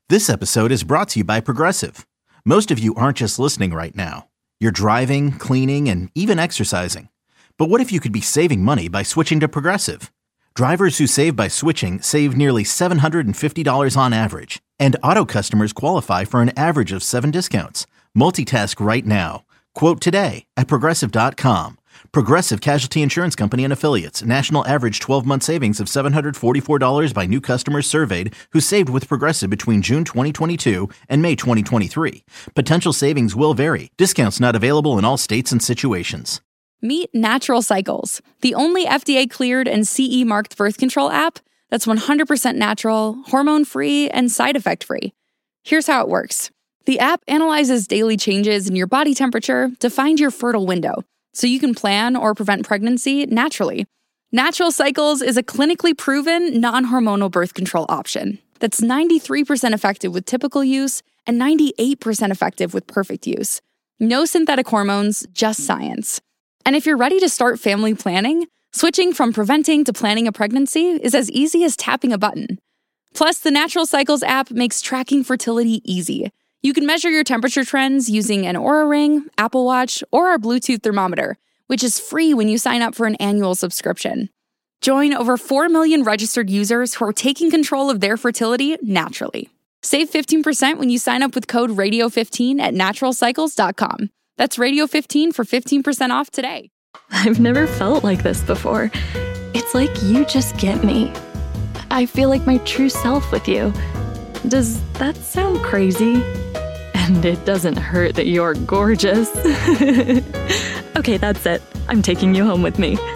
This episode is brought to you by Progressive. Most of you aren't just listening right now. You're driving, cleaning, and even exercising. But what if you could be saving money by switching to Progressive? Drivers who save by switching save nearly $750 on average. And auto customers qualify for an average of 7 discounts. Multitask right now. Quote today at Progressive.com. Progressive Casualty Insurance Company and Affiliates. National average 12-month savings of $744 by new customers surveyed who saved with Progressive between June 2022 and May 2023. Potential savings will vary. Discounts not available in all states and situations. Meet Natural Cycles, the only FDA-cleared and CE-marked birth control app that's 100% natural, hormone-free, and side effect-free. Here's how it works. The app analyzes daily changes in your body temperature to find your fertile window, so you can plan or prevent pregnancy naturally. Natural Cycles is a clinically proven, non-hormonal birth control option that's 93% effective with typical use and 98% effective with perfect use. No synthetic hormones, just science. And if you're ready to start family planning, switching from preventing to planning a pregnancy is as easy as tapping a button. Plus, the Natural Cycles app makes tracking fertility easy. You can measure your temperature trends using an Oura Ring, Apple Watch, or our Bluetooth thermometer, which is free when you sign up for an annual subscription. Join over 4 million registered users who are taking control of their fertility naturally. Save 15% when you sign up with code RADIO15 at naturalcycles.com. That's Radio15 for 15% off today. I've never felt like this before. It's like you just get me. I feel like my true self with you. Does that sound crazy? And it doesn't hurt that you're gorgeous. Okay, that's it. I'm taking you home with me.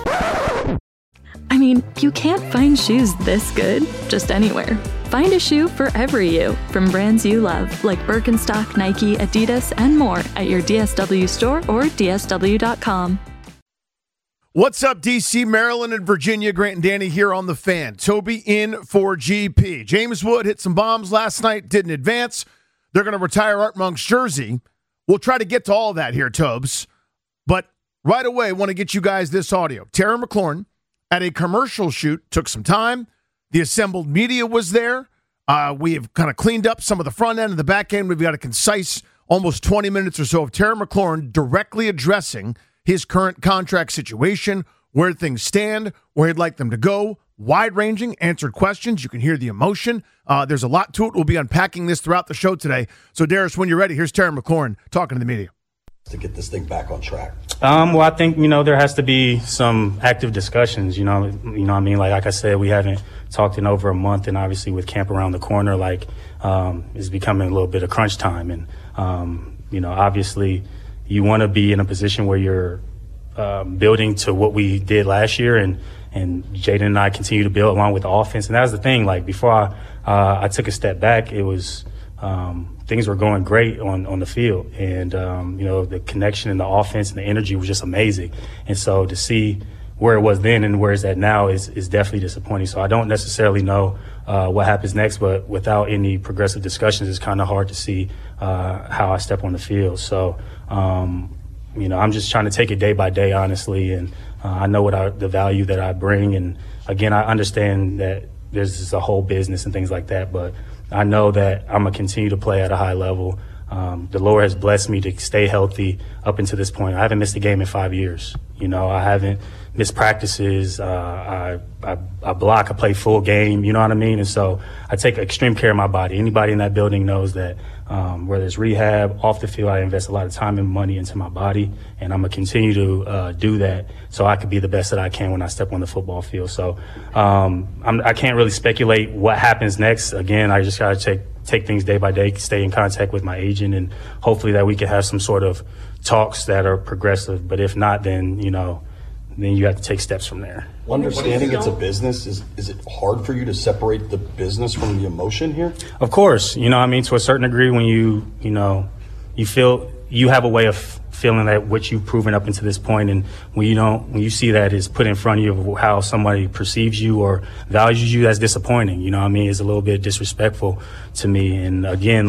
I mean, you can't find shoes this good just anywhere. Find a shoe for every you from brands you love, like Birkenstock, Nike, Adidas, and more at your DSW store or DSW.com. What's up, D.C., Maryland, and Virginia? Grant and Danny here on The Fan. Toby in for GP. James Wood hit some bombs last night, didn't advance. They're going to retire Art Monk's jersey. We'll try to get to all that here, Tobes. But right away, I want to get you guys this audio. Terry McLaurin at a commercial shoot took some time. The assembled media was there. We have kind of cleaned up some of the front end and the back end. We've got a concise almost 20 minutes or so of Terry McLaurin directly addressing his current contract situation, where things stand, where he'd like them to go, wide-ranging, answered questions. You can hear the emotion. There's a lot to it. We'll be unpacking this throughout the show today. So, Darius, when you're ready, here's Terry McLaurin talking to the media. To get this thing back on track? Well, I think, there has to be some active discussions, what I mean? Like I said, we haven't talked in over a month, and obviously with camp around the corner, it's becoming a little bit of crunch time. And, obviously you want to be in a position where you're building to what we did last year, and Jaden and I continue to build along with the offense. And that was the thing. Before I took a step back, it was things were going great on the field, and the connection and the offense and the energy was just amazing. And so to see where it was then and where it's at now is definitely disappointing. So I don't necessarily know what happens next, but without any progressive discussions, it's kind of hard to see how I step on the field. So I'm just trying to take it day by day, honestly, and I know the value that I bring. And again, I understand that there's a whole business and things like that, but I know that I'm going to continue to play at a high level. The Lord has blessed me to stay healthy up until this point. I haven't missed a game in 5 years. I haven't missed practices. I block, I play full game, you know what I mean? And so I take extreme care of my body. Anybody in that building knows that whether it's rehab, off the field, I invest a lot of time and money into my body, and I'm going to continue to do that so I can be the best that I can when I step on the football field. So I can't really speculate what happens next. Again, I just got to take things day by day, stay in contact with my agent, and hopefully that we can have some sort of talks that are progressive. But if not, then you have to take steps from there. Understanding it's a business, is it hard for you to separate the business from the emotion here? Of course, to a certain degree, when you feel you have a way of feeling that what you've proven up until this point, and when you see that is put in front of you of how somebody perceives you or values you, that's disappointing. It's a little bit disrespectful to me. And again,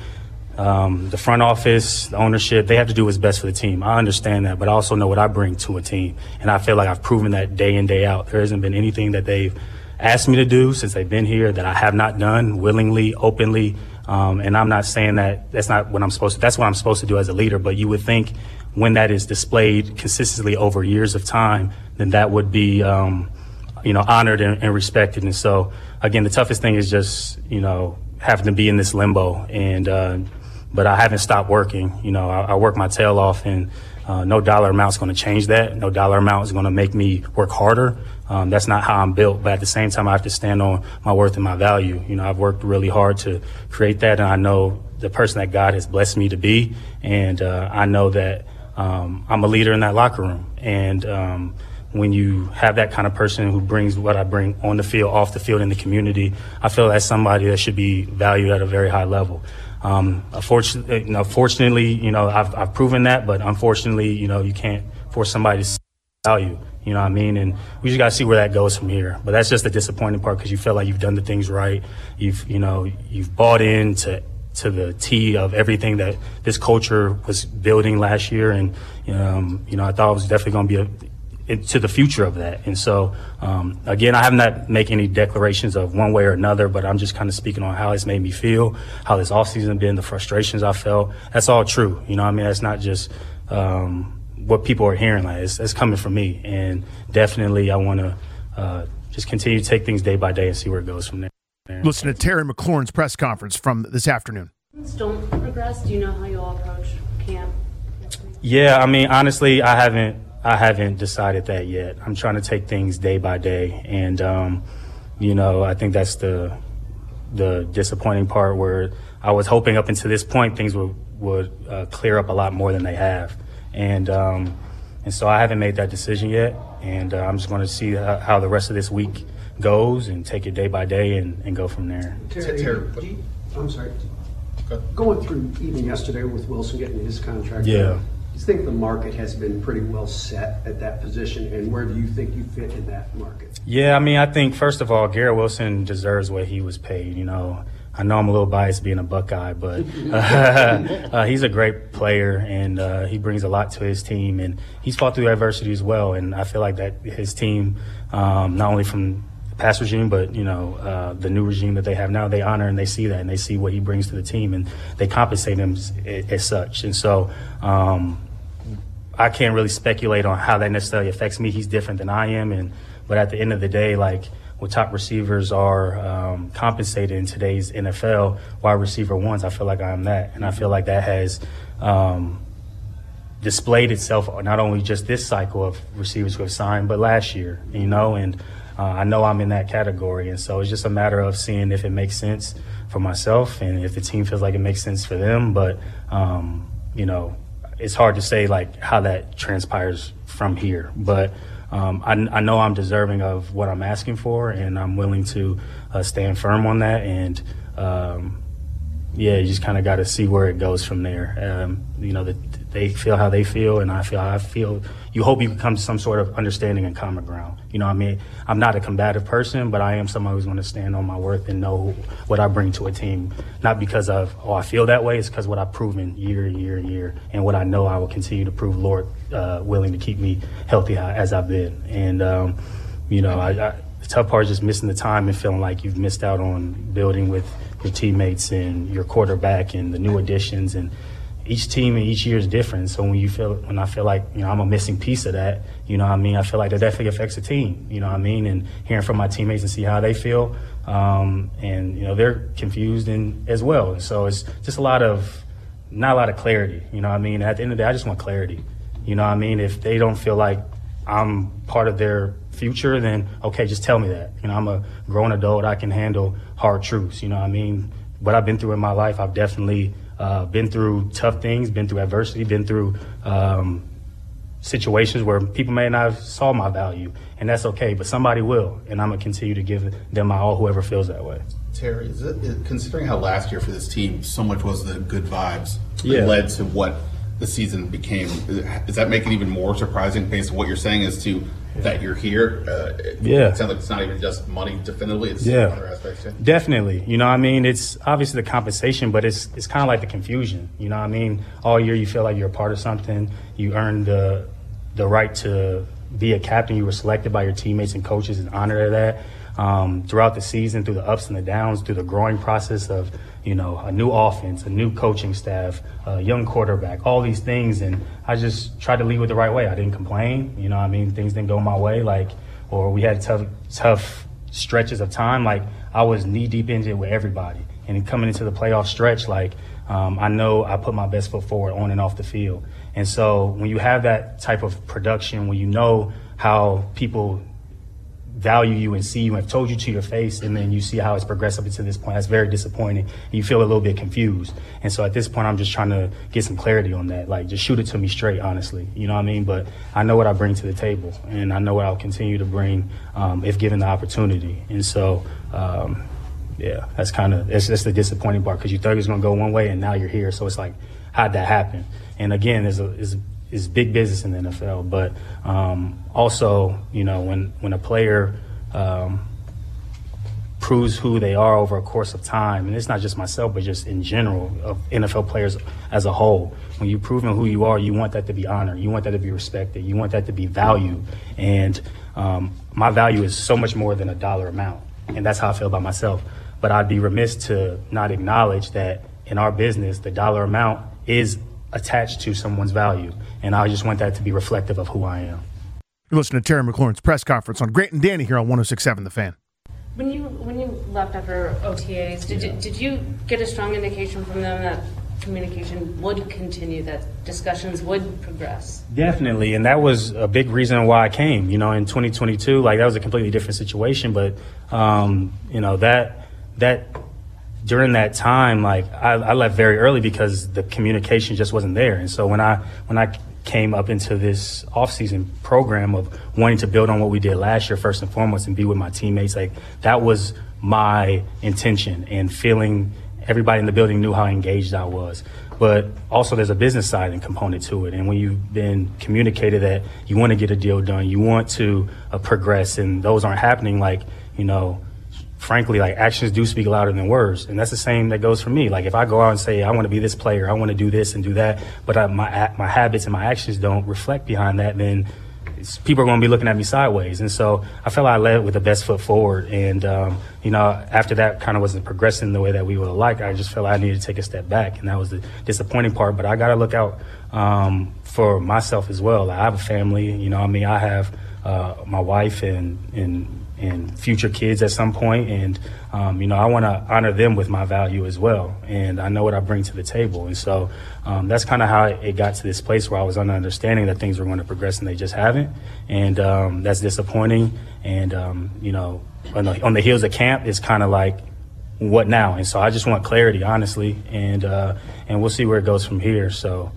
the front office, the ownership, they have to do what's best for the team. I understand that, but I also know what I bring to a team, and I feel like I've proven that day in, day out. There hasn't been anything that they've asked me to do since they've been here that I have not done willingly, openly. And I'm not saying that that's not what I'm supposed to, that's what I'm supposed to do as a leader, but you would think when that is displayed consistently over years of time, then that would be, honored and respected. And so, again, the toughest thing is just, having to be in this limbo. And, but I haven't stopped working. I work my tail off, and no dollar amount is going to change that. No dollar amount is going to make me work harder. That's not how I'm built. But at the same time, I have to stand on my worth and my value. I've worked really hard to create that, and I know the person that God has blessed me to be. And I know that I'm a leader in that locker room. And when you have that kind of person who brings what I bring on the field, off the field, in the community, I feel that's somebody that should be valued at a very high level. Fortunately, I've proven that, but unfortunately, you can't force somebody to see value. You know what I mean? And we just got to see where that goes from here. But that's just the disappointing part, because you feel like you've done the things right. You've bought into the T of everything that this culture was building last year. And, I thought it was definitely going to be to the future of that. And so, again, I have not make any declarations of one way or another, but I'm just kind of speaking on how it's made me feel, how this offseason been, the frustrations I felt. That's all true. That's not just what people are hearing. Like, it's coming from me. And definitely I want to just continue to take things day by day and see where it goes from there. Listen to Terry McLaurin's press conference from this afternoon. Don't progress. Do you know how you'll approach camp? Yeah, honestly, I haven't decided that yet. I'm trying to take things day by day. And, I think that's the disappointing part, where I was hoping up until this point things would clear up a lot more than they have. And so I haven't made that decision yet. And I'm just going to see how the rest of this week goes and take it day by day and go from there. Terry, I'm sorry. Going through even yesterday with Wilson getting his contract. Yeah. Do you think the market has been pretty well set at that position, and where do you think you fit in that market? Yeah, I think, first of all, Garrett Wilson deserves what he was paid. I know I'm a little biased being a Buckeye, but he's a great player, and he brings a lot to his team, and he's fought through adversity as well. And I feel like that his team, not only from the past regime, but the new regime that they have now, they honor and they see that, and they see what he brings to the team, and they compensate him as such. And so I can't really speculate on how that necessarily affects me. He's different than I am, but at the end of the day, like, what top receivers are compensated in today's NFL, wide receiver ones, I feel like I am that. And I feel like that has displayed itself not only just this cycle of receivers who have signed, but last year, and I know I'm in that category. And so it's just a matter of seeing if it makes sense for myself and if the team feels like it makes sense for them. But, it's hard to say, like, how that transpires from here. But I know I'm deserving of what I'm asking for, and I'm willing to stand firm on that. And, you just kind of got to see where it goes from there. They feel how they feel, and I feel how I feel. You hope you can come to some sort of understanding and common ground. I'm not a combative person, but I am somebody who's going to stand on my worth and know what I bring to a team, not because of, I feel that way. It's because what I've proven year and year and year, and what I know I will continue to prove, Lord willing, to keep me healthy as I've been. And, the tough part is just missing the time and feeling like you've missed out on building with your teammates and your quarterback and the new additions. And each team and each year is different. So when I feel like, I'm a missing piece of that, I feel like that definitely affects the team, and hearing from my teammates and see how they feel. And, they're confused as well. And so it's just not a lot of clarity, At the end of the day, I just want clarity, If they don't feel like I'm part of their future, then okay, just tell me that. I'm a grown adult. I can handle hard truths. What I've been through in my life, I've definitely been through tough things, been through adversity, been through situations where people may not have saw my value, and that's okay, but somebody will, and I'm going to continue to give them my all, whoever feels that way. Terry, considering how last year for this team so much was the good vibes that led to what the season became, does that make it even more surprising based on what you're saying as to that you're here? It sounds like it's not even just money definitively, it's other aspects too. Definitely. It's obviously the compensation, but it's kind of like the confusion. All year you feel like you're a part of something. You earned the right to be a captain. You were selected by your teammates and coaches and honored of that. throughout the season, through the ups and the downs, through the growing process of, a new offense, a new coaching staff, a young quarterback, all these things. And I just tried to lead with the right way. I didn't complain. Things didn't go my way, or we had tough stretches of time. I was knee deep into it with everybody. And coming into the playoff stretch, I know I put my best foot forward on and off the field. And so when you have that type of production, when you know how people value you and see you and have told you to your face, and then you see how it's progressed up until this point, that's very disappointing. And you feel a little bit confused. And so at this point, I'm just trying to get some clarity on that. Just shoot it to me straight, honestly. You know what I mean? But I know what I bring to the table, and I know what I'll continue to bring if given the opportunity. And so, that's that's the disappointing part, because you thought it was going to go one way, and now you're here. So it's how'd that happen? And again, is big business in the NFL, but also, when a player proves who they are over a course of time, and it's not just myself, but just in general of NFL players as a whole, when you've proven who you are, you want that to be honored, you want that to be respected, you want that to be valued, and my value is so much more than a dollar amount, and that's how I feel about myself. But I'd be remiss to not acknowledge that in our business, the dollar amount is attached to someone's value. And I just want that to be reflective of who I am. You're listening to Terry McLaurin's press conference on Grant and Danny here on 106.7 The Fan. When you left after OTAs, did you get a strong indication from them that communication would continue, that discussions would progress? Definitely, and that was a big reason why I came. In 2022, that was a completely different situation, but that during that time, I left very early because the communication just wasn't there. And so when I came up into this offseason program of wanting to build on what we did last year, first and foremost, and be with my teammates, that was my intention, and feeling everybody in the building knew how engaged I was. But also there's a business side and component to it. And when you've been communicated that you want to get a deal done, you want to progress, and those aren't happening, frankly, actions do speak louder than words. And that's the same that goes for me. If I go out and say, I want to be this player, I want to do this and do that, but my habits and my actions don't reflect behind that, then people are going to be looking at me sideways. And so I felt I led with the best foot forward. And, after that kind of wasn't progressing the way that we would have liked, I just felt I needed to take a step back. And that was the disappointing part. But I got to look out for myself as well. I have a family, I have my wife and future kids at some point. And, I want to honor them with my value as well. And I know what I bring to the table. And so that's kind of how it got to this place where I was under understanding that things were going to progress, and they just haven't. And that's disappointing. And, on the heels of camp, it's kind of what now? And so I just want clarity, honestly. And we'll see where it goes from here. So,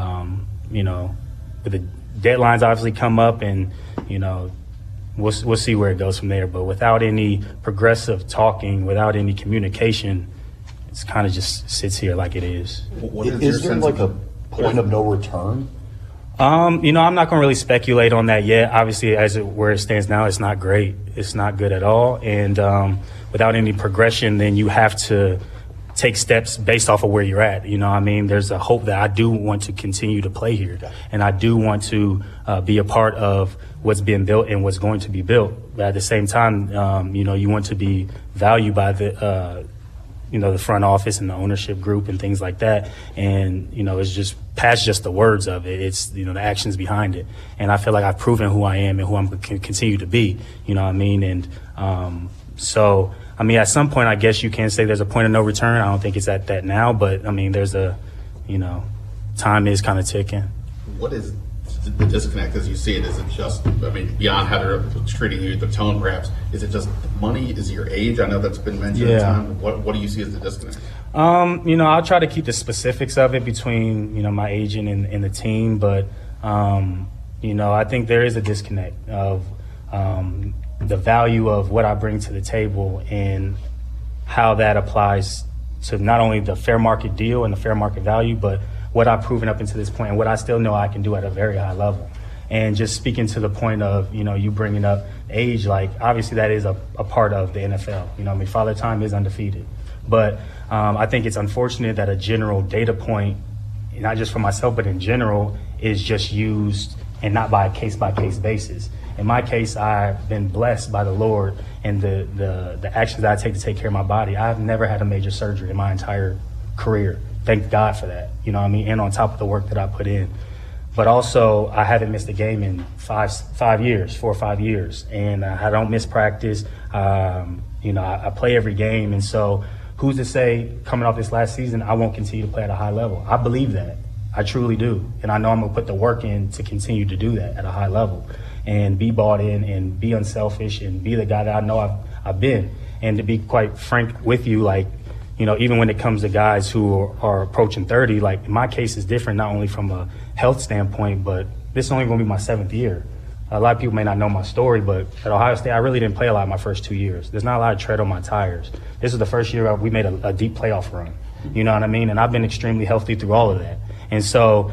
the deadlines obviously come up, and, we'll see where it goes from there. But without any progressive talking, without any communication, it's kind of just sits here like it is. Is there a point of no return? I'm not going to really speculate on that yet. Obviously, where it stands now, it's not great. It's not good at all. And without any progression, then you have to take steps based off of where you're at. There's a hope that I do want to continue to play here, and I do want to be a part of what's being built and what's going to be built. But at the same time, you want to be valued by the front office and the ownership group and things like that. And, it's just past just the words of it. It's, the actions behind it. And I feel like I've proven who I am and who I'm going to continue to be, And so, at some point, I guess you can say there's a point of no return. I don't think it's at that now, but, there's time is kind of ticking. What is the disconnect as you see it? Is it just, beyond how they're treating you, the tone perhaps, is it just money? Is it your age? I know that's been mentioned at time. What do you see as the disconnect? I'll try to keep the specifics of it between, my agent and the team, but, I think there is a disconnect of the value of what I bring to the table and how that applies to not only the fair market deal and the fair market value, but what I've proven up until this point and what I still know I can do at a very high level. And just speaking to the point of, you bringing up age, obviously that is a part of the NFL. Father Time is undefeated. But I think it's unfortunate that a general data point, not just for myself, but in general, is just used and not by a case-by-case basis. In my case, I've been blessed by the Lord and the actions that I take to take care of my body. I've never had a major surgery in my entire career. Thank God for that, you know what I mean? And on top of the work that I put in. But also, I haven't missed a game in 4 or 5 years. And I don't miss practice. I play every game. And so who's to say coming off this last season, I won't continue to play at a high level? I believe that. I truly do. And I know I'm going to put the work in to continue to do that at a high level and be bought in and be unselfish and be the guy that I know I've been. And to be quite frank with you, like, you know, even when it comes to guys who are approaching 30, like my case is different, not only from a health standpoint, but this is only going to be my 7th year. A lot of people may not know my story, but at Ohio State, I really didn't play a lot my first 2 years. There's not a lot of tread on my tires. This is the first year we made a deep playoff run. You know what I mean? And I've been extremely healthy through all of that. And so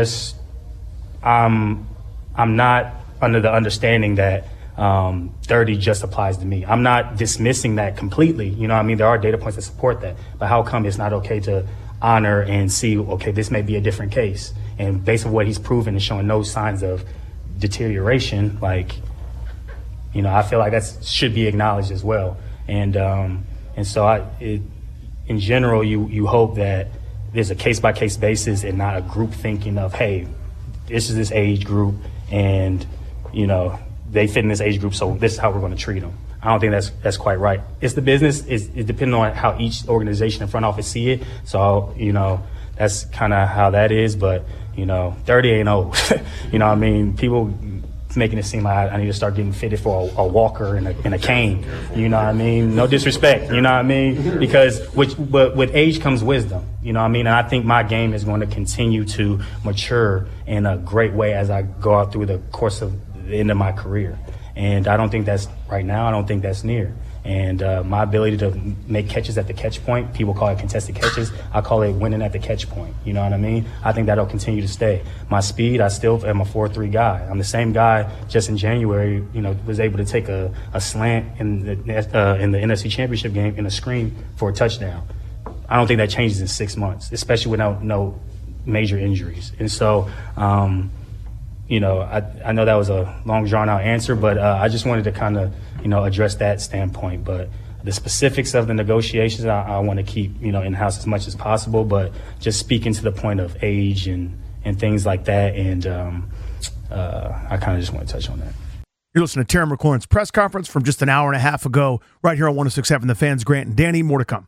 I'm not under the understanding that 30 just applies to me. I'm not dismissing that completely. You know what I mean? There are data points that support that. But how come it's not okay to honor and see, okay, this may be a different case? And based on what he's proven and showing no signs of deterioration, like, you know, I feel like that should be acknowledged as well. And so in general, you hope that there's a case-by-case basis and not a group thinking of, hey, this is this age group and, you know, they fit in this age group, so this is how we're going to treat them. I don't think that's quite right. It's the business. It's depending on how each organization and front office see it. So, you know, that's kind of how that is. But, you know, 30 ain't old. You know what I mean? People making it seem like I need to start getting fitted for a walker and a cane. You know what I mean? No disrespect. You know what I mean? Because with age comes wisdom. You know what I mean? And I think my game is going to continue to mature in a great way as I go out through the course of the end of my career. And I don't think that's right now. I don't think that's near. And my ability to make catches at the catch point, people call it contested catches. I call it winning at the catch point. You know what I mean? I think that'll continue to stay. My speed, I still am a 4.3 guy. I'm the same guy just in January, you know, was able to take a slant in the NFC Championship game in a screen for a touchdown. I don't think that changes in 6 months, especially without no major injuries. And so, you know, I know that was a long drawn-out answer, but I just wanted to kind of, you know, address that standpoint. But the specifics of the negotiations, I want to keep, you know, in-house as much as possible. But just speaking to the point of age and things like that, and I kind of just want to touch on that. You're listening to Terry McLaurin's press conference from just an hour and a half ago, right here on 106.7 The Fans. Grant and Danny, more to come.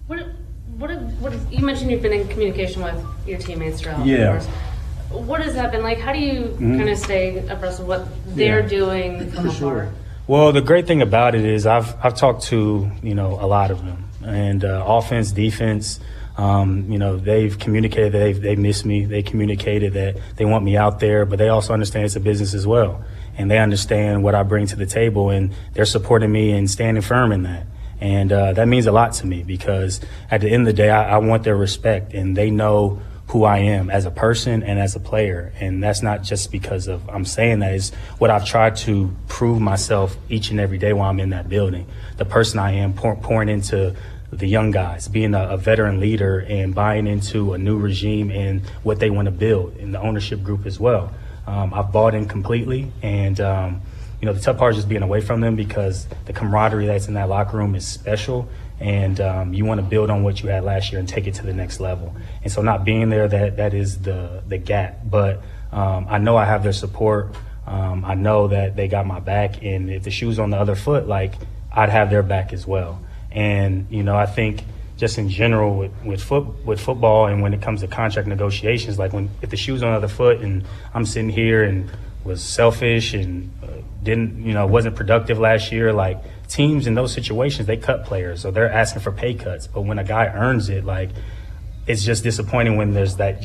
You mentioned you've been in communication with your teammates throughout the course. What has that been like? How do you kind of stay abreast of what they're doing from afar? Well, the great thing about it is I've talked to, you know, a lot of them, and offense, defense. You know, they've communicated that they miss me. They communicated that they want me out there, but they also understand it's a business as well, and they understand what I bring to the table, and they're supporting me and standing firm in that. And that means a lot to me because at the end of the day, I want their respect, and they know who I am as a person and as a player. And that's not just because of I'm saying that, is what I've tried to prove myself each and every day while I'm in that building. The person I am, pouring into the young guys, being a veteran leader and buying into a new regime and what they want to build in the ownership group as well. I've bought in completely, and you know, the tough part is just being away from them because the camaraderie that's in that locker room is special. And you want to build on what you had last year and take it to the next level. And so not being there, that is the gap. But I know I have their support. I know that they got my back. And if the shoe's on the other foot, like, I'd have their back as well. And, you know, I think just in general with football and when it comes to contract negotiations, like if the shoe's on the other foot and I'm sitting here and was selfish and wasn't productive last year, like, teams in those situations, they cut players, so they're asking for pay cuts. But when a guy earns it, like, it's just disappointing when there's that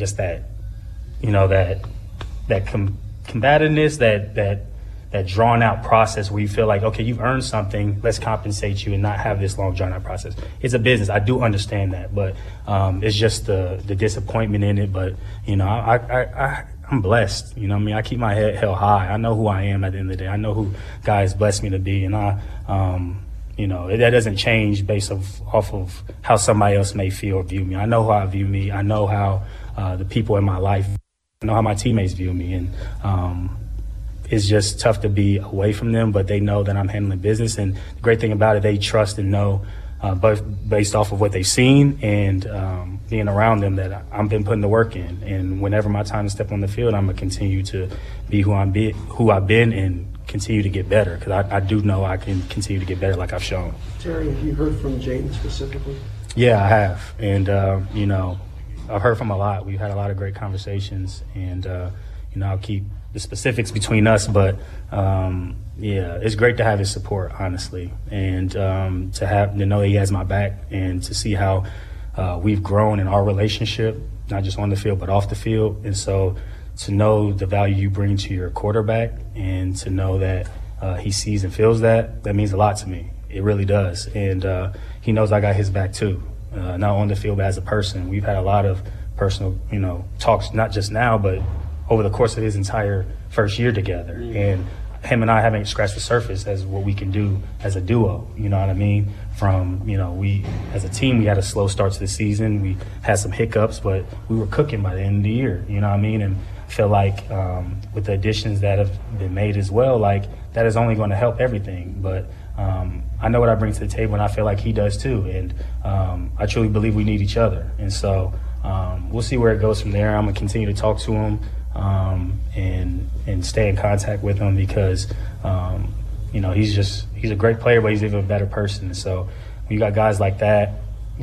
combativeness, that drawn out process where you feel like, okay, you've earned something, let's compensate you and not have this long drawn out process. It's a business. I do understand that, but it's just the disappointment in it. But, you know, I'm blessed. You know what I mean? I keep my head held high. I know who I am at the end of the day. I know who God has blessed me to be. And you know, that doesn't change based off of how somebody else may feel or view me. I know how I view me. I know how the people in my life, I know how my teammates view me. And it's just tough to be away from them, but they know that I'm handling business. And the great thing about it, they trust and know, both based off of what they've seen and being around them, that I've been putting the work in. And whenever my time to step on the field, I'm going to continue to be who I've been and continue to get better, because I do know I can continue to get better like I've shown. Terry, have you heard from James specifically? Yeah, I have. And, I've heard from a lot. We've had a lot of great conversations, and, I'll keep the specifics between us, but it's great to have his support, honestly, and to know that he has my back, and to see how we've grown in our relationship, not just on the field but off the field. And so to know the value you bring to your quarterback, and to know that he sees and feels that means a lot to me. It really does. And he knows I got his back too, not on the field but as a person. We've had a lot of personal talks, not just now but over the course of his entire first year together. And him and I haven't scratched the surface as what we can do as a duo, you know what I mean? From, we, as a team, we had a slow start to the season. We had some hiccups, but we were cooking by the end of the year, you know what I mean? And I feel like with the additions that have been made as well, like, that is only going to help everything. But I know what I bring to the table, and I feel like he does too. And I truly believe we need each other. And so we'll see where it goes from there. I'm going to continue to talk to him. And stay in contact with him, because he's a great player, but he's even a better person. So when you got guys like that,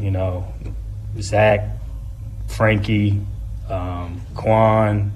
Zach, Frankie, Quan,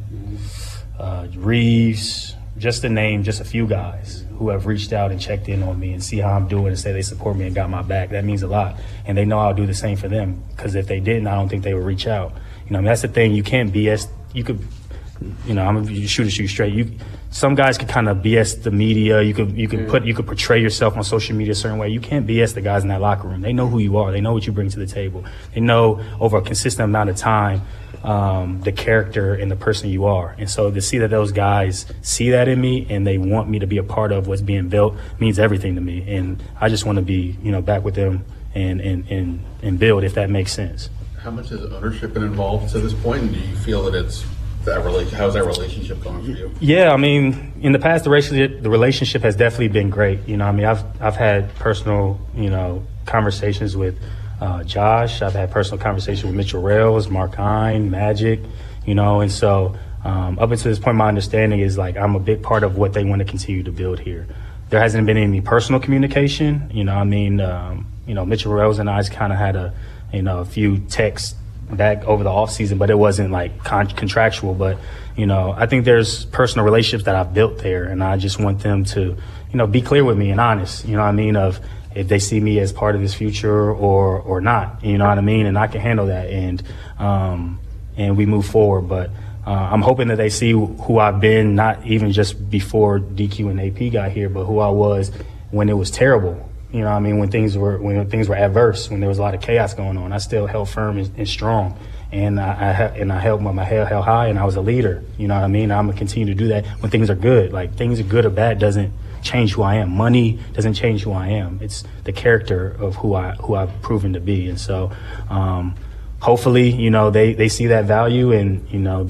Reeves, just to name just a few guys who have reached out and checked in on me and see how I'm doing and say they support me and got my back, that means a lot. And they know I'll do the same for them, because if they didn't, I don't think they would reach out. That's the thing. You can't BS. You could. I'm gonna shoot straight. Some guys could kind of BS the media. You could portray yourself on social media a certain way. You can't BS the guys in that locker room. They know who you are. They know what you bring to the table. They know over a consistent amount of time the character and the person you are. And so to see that those guys see that in me and they want me to be a part of what's being built means everything to me. And I just want to be back with them and build, if that makes sense. How much has ownership been involved to this point, and do you feel that it's how's that relationship going for you? Yeah, I mean, in the past, the relationship has definitely been great. I've had personal, conversations with Josh. I've had personal conversations with Mitchell Rails, Mark Hine, Magic, and so up until this point, my understanding is like I'm a big part of what they want to continue to build here. There hasn't been any personal communication. Mitchell Rails and I kind of had a few texts back over the off season, but it wasn't like contractual. But I think there's personal relationships that I've built there, and I just want them to be clear with me and honest, of if they see me as part of this future or not, what I mean? And I can handle that, and we move forward. But I'm hoping that they see who I've been, not even just before DQ and AP got here, but who I was when it was terrible. When things were adverse, when there was a lot of chaos going on, I still held firm and strong, and I held my head held high, and I was a leader. I'm gonna continue to do that when things are good. Like, things are good or bad doesn't change who I am. Money doesn't change who I am. It's the character of who I've proven to be. And so, hopefully, they see that value, and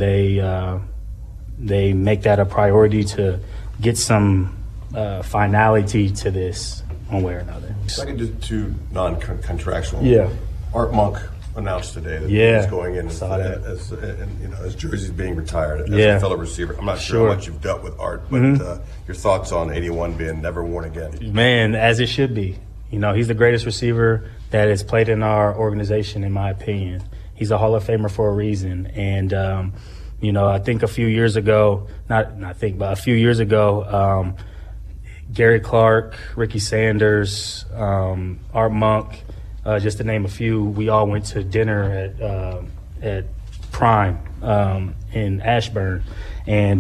they make that a priority to get some finality to this, one way or another. Second to non-contractual. Yeah. Art Monk announced today that he's going in as Jersey's being retired as a fellow receiver. I'm not sure how much you've dealt with Art, but your thoughts on 81 being never worn again. Man, as it should be. He's the greatest receiver that has played in our organization, in my opinion. He's a Hall of Famer for a reason. And, I think a few years ago, a few years ago, Gary Clark, Ricky Sanders, Art Monk, just to name a few, we all went to dinner at Prime in Ashburn. And,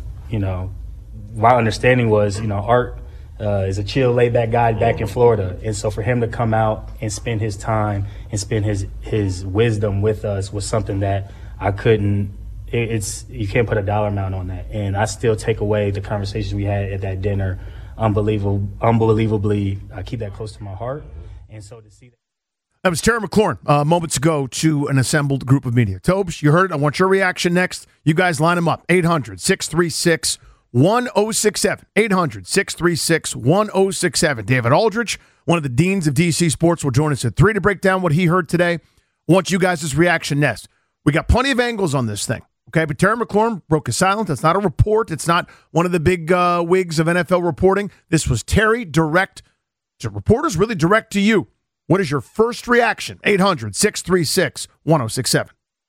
my understanding was, Art is a chill, laid-back guy back in Florida. And so for him to come out and spend his time and spend his wisdom with us was something that I couldn't – you can't put a dollar amount on that. And I still take away the conversations we had at that dinner unbelievably. I keep that close to my heart. And so to see that was Terry McLaurin moments ago to an assembled group of media. Tobes, you heard it. I want your reaction next. You guys line them up. 800-636-1037. 1067. 800-636-1067. David Aldrich, one of the deans of DC Sports, will join us at 3 to break down what he heard today. I want you guys' reaction next. We got plenty of angles on this thing. Okay, but Terry McLaurin broke his silence. That's not a report. It's not one of the big wigs of NFL reporting. This was Terry direct to reporters, really direct to you. What is your first reaction? 800-636-1067.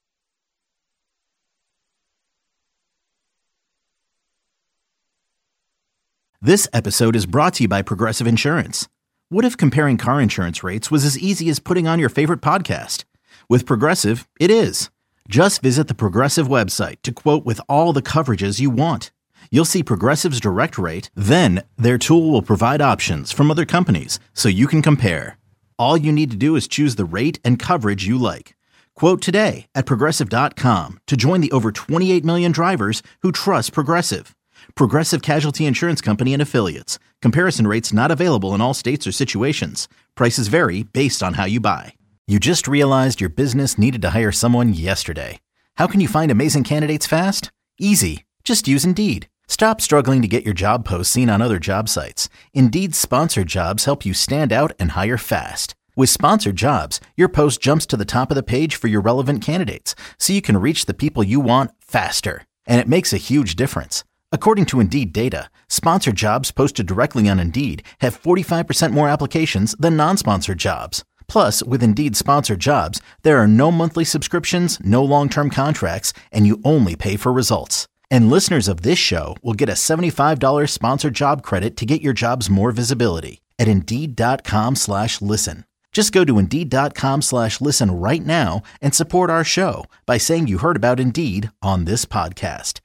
This episode is brought to you by Progressive Insurance. What if comparing car insurance rates was as easy as putting on your favorite podcast? With Progressive, it is. Just visit the Progressive website to quote with all the coverages you want. You'll see Progressive's direct rate, then their tool will provide options from other companies so you can compare. All you need to do is choose the rate and coverage you like. Quote today at Progressive.com to join the over 28 million drivers who trust Progressive. Progressive Casualty Insurance Company and Affiliates. Comparison rates not available in all states or situations. Prices vary based on how you buy. You just realized your business needed to hire someone yesterday. How can you find amazing candidates fast? Easy. Just use Indeed. Stop struggling to get your job posts seen on other job sites. Indeed's sponsored jobs help you stand out and hire fast. With sponsored jobs, your post jumps to the top of the page for your relevant candidates, so you can reach the people you want faster. And it makes a huge difference. According to Indeed data, sponsored jobs posted directly on Indeed have 45% more applications than non-sponsored jobs. Plus, with Indeed sponsored jobs, there are no monthly subscriptions, no long-term contracts, and you only pay for results. And listeners of this show will get a $75 sponsored job credit to get your jobs more visibility at Indeed.com/listen. Just go to Indeed.com/listen right now and support our show by saying you heard about Indeed on this podcast.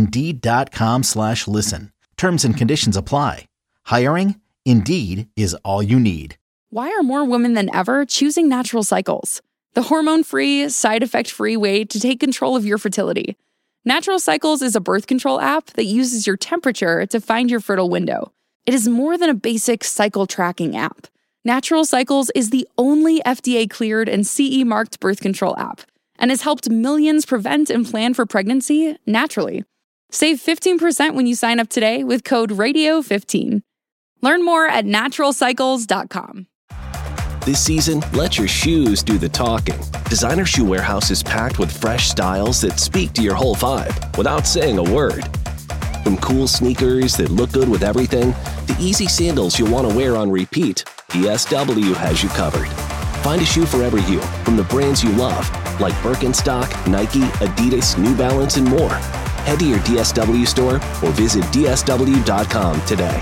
Indeed.com/listen. Terms and conditions apply. Hiring? Indeed is all you need. Why are more women than ever choosing Natural Cycles? The hormone-free, side-effect-free way to take control of your fertility. Natural Cycles is a birth control app that uses your temperature to find your fertile window. It is more than a basic cycle tracking app. Natural Cycles is the only FDA-cleared and CE-marked birth control app and has helped millions prevent and plan for pregnancy naturally. Save 15% when you sign up today with code RADIO15. Learn more at naturalcycles.com. This season, let your shoes do the talking. Designer Shoe Warehouse is packed with fresh styles that speak to your whole vibe without saying a word. From cool sneakers that look good with everything, to easy sandals you'll want to wear on repeat, DSW has you covered. Find a shoe for every you from the brands you love, like Birkenstock, Nike, Adidas, New Balance, and more. Head to your DSW store or visit DSW.com today.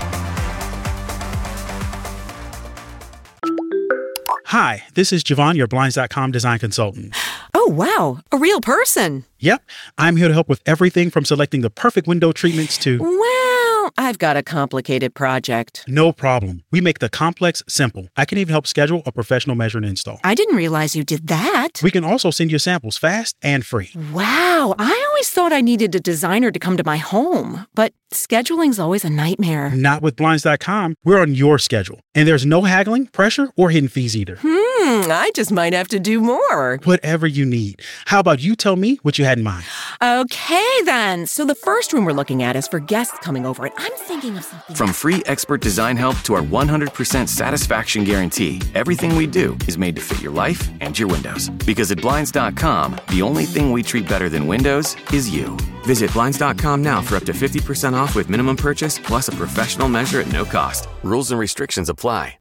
Hi, this is Javon, your Blinds.com design consultant. Oh, wow. A real person. Yep. I'm here to help with everything from selecting the perfect window treatments to... Well, I've got a complicated project. No problem. We make the complex simple. I can even help schedule a professional measure and install. I didn't realize you did that. We can also send you samples fast and free. Wow. I always thought I needed a designer to come to my home, but scheduling's always a nightmare. Not with Blinds.com. We're on your schedule. And there's no haggling, pressure, or hidden fees either. I just might have to do more. Whatever you need. How about you tell me what you had in mind? Okay, then. So the first room we're looking at is for guests coming over, and I'm thinking of something. From free expert design help to our 100% satisfaction guarantee, everything we do is made to fit your life and your windows. Because at Blinds.com, the only thing we treat better than windows is you. Visit Blinds.com now for up to 50% off with minimum purchase plus a professional measure at no cost. Rules and restrictions apply.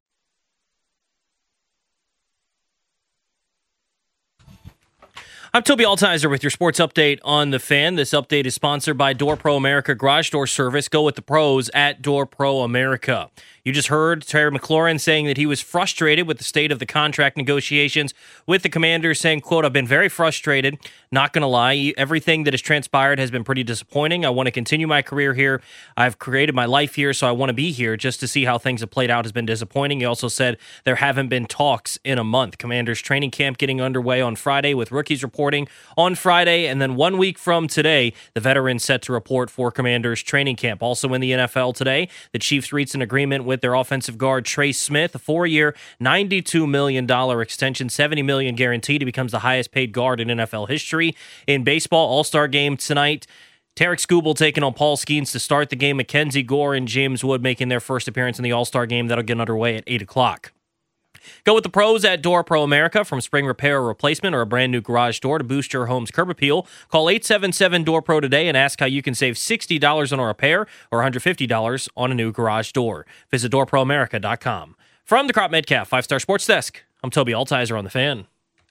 I'm Toby Altizer with your sports update on The Fan. This update is sponsored by Door Pro America Garage Door Service. Go with the pros at Door Pro America. You just heard Terry McLaurin saying that he was frustrated with the state of the contract negotiations with the Commanders, saying, quote, I've been very frustrated, not going to lie. Everything that has transpired has been pretty disappointing. I want to continue my career here. I've created my life here, so I want to be here. Just to see how things have played out has been disappointing. He also said there haven't been talks in a month. Commanders training camp getting underway on Friday with rookies reporting on Friday, and then 1 week from today, the veterans set to report for Commanders training camp. Also in the NFL today, the Chiefs reached an agreement with their offensive guard Trey Smith, a 4-year, $92 million extension, $70 million guaranteed. He becomes the highest paid guard in NFL history. In baseball, All-Star game tonight. Tarek Skubal taking on Paul Skeens to start the game. Mackenzie Gore and James Wood making their first appearance in the All-Star game. That'll get underway at 8 o'clock. Go with the pros at Door Pro America. From spring repair or replacement or a brand new garage door to boost your home's curb appeal, call 877-DOOR-PRO today and ask how you can save $60 on a repair or $150 on a new garage door. Visit DoorProAmerica.com. From the Crop Metcalf 5-Star Sports Desk, I'm Toby Altizer on The Fan.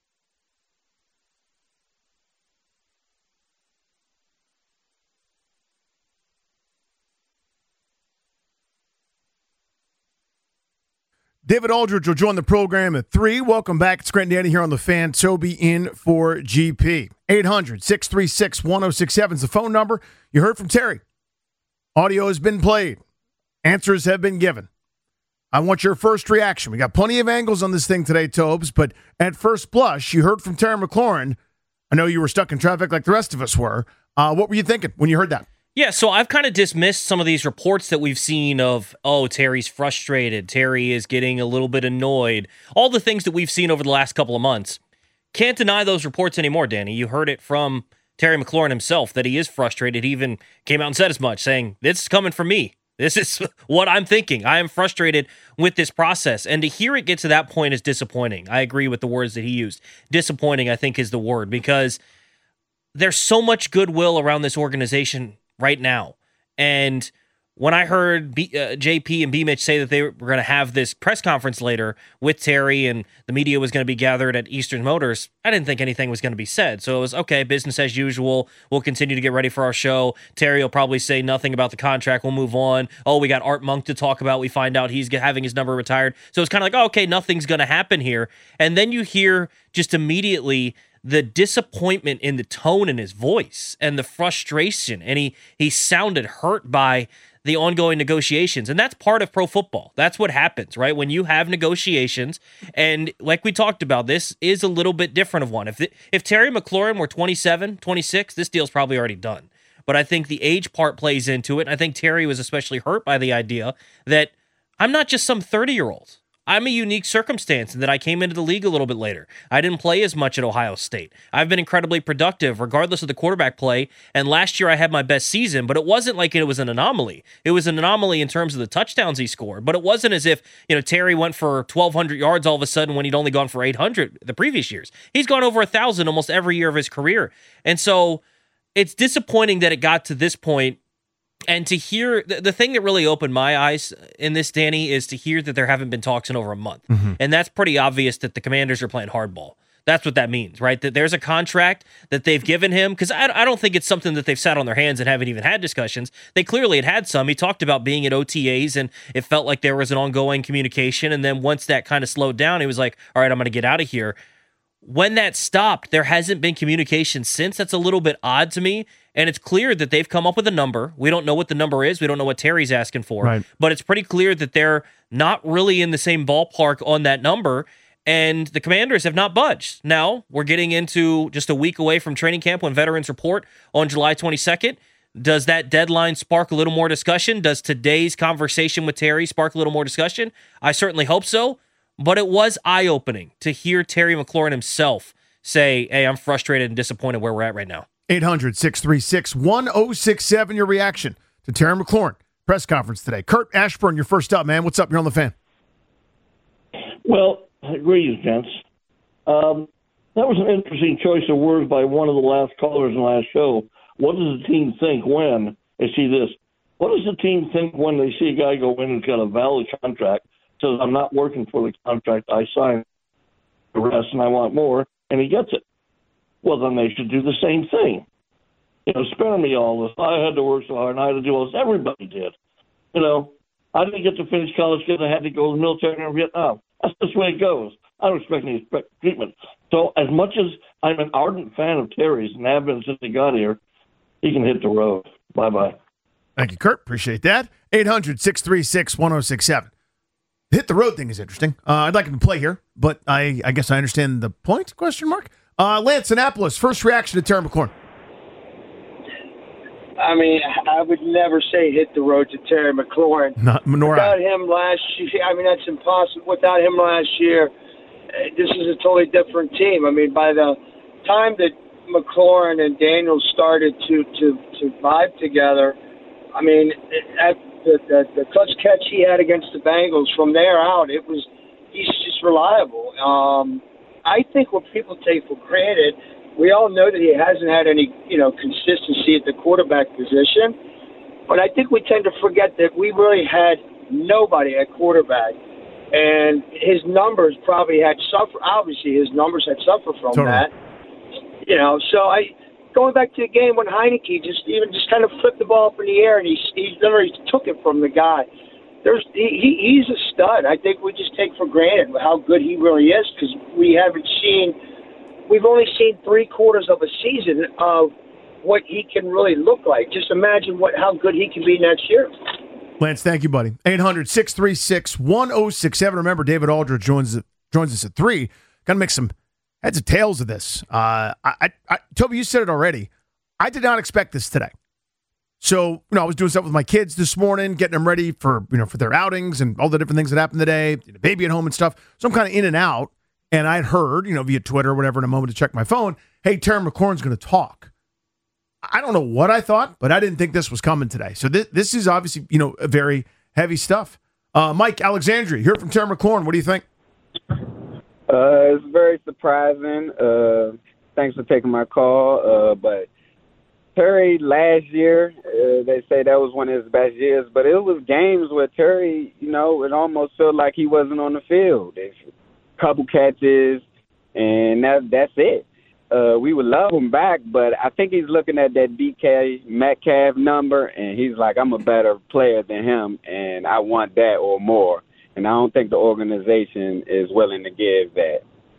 David Aldridge will join the program at 3. Welcome back. It's Grant and Danny here on The Fan. Toby in for GP. 800-636-1067 is the phone number. You heard from Terry. Audio has been played. Answers have been given. I want your first reaction. We got plenty of angles on this thing today, Tobes, but at first blush, you heard from Terry McLaurin. I know you were stuck in traffic like the rest of us were. What were you thinking when you heard that? Yeah, so I've kind of dismissed some of these reports that we've seen of, Terry's frustrated, Terry is getting a little bit annoyed, all the things that we've seen over the last couple of months. Can't deny those reports anymore, Danny. You heard it from Terry McLaurin himself that he is frustrated. He even came out and said as much, saying, this is coming from me. This is what I'm thinking. I am frustrated with this process. And to hear it get to that point is disappointing. I agree with the words that he used. Disappointing, I think, is the word, because there's so much goodwill around this organization right now. And when I heard JP and B-Mitch say that they were going to have this press conference later with Terry and the media was going to be gathered at Eastern Motors, I didn't think anything was going to be said. So it was, okay, business as usual. We'll continue to get ready for our show. Terry will probably say nothing about the contract. We'll move on. Oh, we got Art Monk to talk about. We find out he's having his number retired. So it's kind of like, oh, okay, nothing's going to happen here. And then you hear just immediately the disappointment in the tone in his voice and the frustration. And he sounded hurt by the ongoing negotiations. And that's part of pro football. That's what happens, right? When you have negotiations, and like we talked about, this is a little bit different of one. If Terry McLaurin were 27, 26, this deal's probably already done. But I think the age part plays into it. And I think Terry was especially hurt by the idea that I'm not just some 30-year-old. I'm a unique circumstance in that I came into the league a little bit later. I didn't play as much at Ohio State. I've been incredibly productive regardless of the quarterback play, and last year I had my best season, but it wasn't like it was an anomaly. It was an anomaly in terms of the touchdowns he scored, but it wasn't as if, Terry went for 1,200 yards all of a sudden when he'd only gone for 800 the previous years. He's gone over 1,000 almost every year of his career. And so it's disappointing that it got to this point. And to hear, the thing that really opened my eyes in this, Danny, is to hear that there haven't been talks in over a month. Mm-hmm. And that's pretty obvious that the Commanders are playing hardball. That's what that means, right? That there's a contract that they've given him, because I don't think it's something that they've sat on their hands and haven't even had discussions. They clearly had some. He talked about being at OTAs, and it felt like there was an ongoing communication. And then once that kind of slowed down, he was like, all right, I'm going to get out of here. When that stopped, there hasn't been communication since. That's a little bit odd to me. And it's clear that they've come up with a number. We don't know what the number is. We don't know what Terry's asking for. Right. But it's pretty clear that they're not really in the same ballpark on that number. And the Commanders have not budged. Now, we're getting into just a week away from training camp when veterans report on July 22nd. Does that deadline spark a little more discussion? Does today's conversation with Terry spark a little more discussion? I certainly hope so. But it was eye-opening to hear Terry McLaurin himself say, hey, I'm frustrated and disappointed where we're at right now. 800-636-1067, your reaction to Terry McLaurin press conference today. Kurt Ashburn, you're first up, man. What's up? You're on The Fan. Well, I agree with Vince. That was an interesting choice of words by one of the last callers in the last show. What does the team think when they see this? What does the team think when they see a guy go in who's got a valid contract, says, I'm not working for the contract I signed, the rest, and I want more, and he gets it? Well, then they should do the same thing. Spare me all this. I had to work so hard, and I had to do all this. Everybody did. I didn't get to finish college because I had to go to the military in Vietnam. That's just the way it goes. I don't expect any treatment. So as much as I'm an ardent fan of Terry's and have been since he got here, he can hit the road. Bye-bye. Thank you, Kurt. Appreciate that. 800-636-1067. The hit the road thing is interesting. I'd like him to play here, but I guess I understand the point, question mark. Lance, Annapolis, first reaction to Terry McLaurin. I mean, I would never say hit the road to Terry McLaurin. Without him last year, that's impossible. Without him last year, this is a totally different team. I mean, by the time that McLaurin and Daniels started to vibe together, I mean, at the clutch catch he had against the Bengals, from there out, he's just reliable. I think what people take for granted, we all know that he hasn't had any, consistency at the quarterback position, but I think we tend to forget that we really had nobody at quarterback, and his numbers probably had suffered. Obviously, his numbers had suffered from that. So going back to the game when Heineke just kind of flipped the ball up in the air and he literally took it from the guy. He's a stud. I think we just take for granted how good he really is because we've only seen 3/4 of a season of what he can really look like. Just imagine how good he can be next year. Lance, thank you, buddy. 800-636-1067. Remember, David Aldridge joins us at 3. Got to make some heads or tails of this. Toby, you said it already. I did not expect this today. So, I was doing stuff with my kids this morning, getting them ready for their outings and all the different things that happened today, the baby at home and stuff. So I'm kind of in and out. And I'd heard, via Twitter or whatever in a moment to check my phone, hey, Terry McLaurin's going to talk. I don't know what I thought, but I didn't think this was coming today. So this is obviously, a very heavy stuff. Mike Alexandria, hear from Terry McLaurin. What do you think? It's very surprising. Thanks for taking my call. But Terry last year, they say that was one of his best years, but it was games where Terry, it almost felt like he wasn't on the field. A couple catches, and that's it. We would love him back, but I think he's looking at that DK Metcalf number, and he's like, I'm a better player than him, and I want that or more. And I don't think the organization is willing to give that.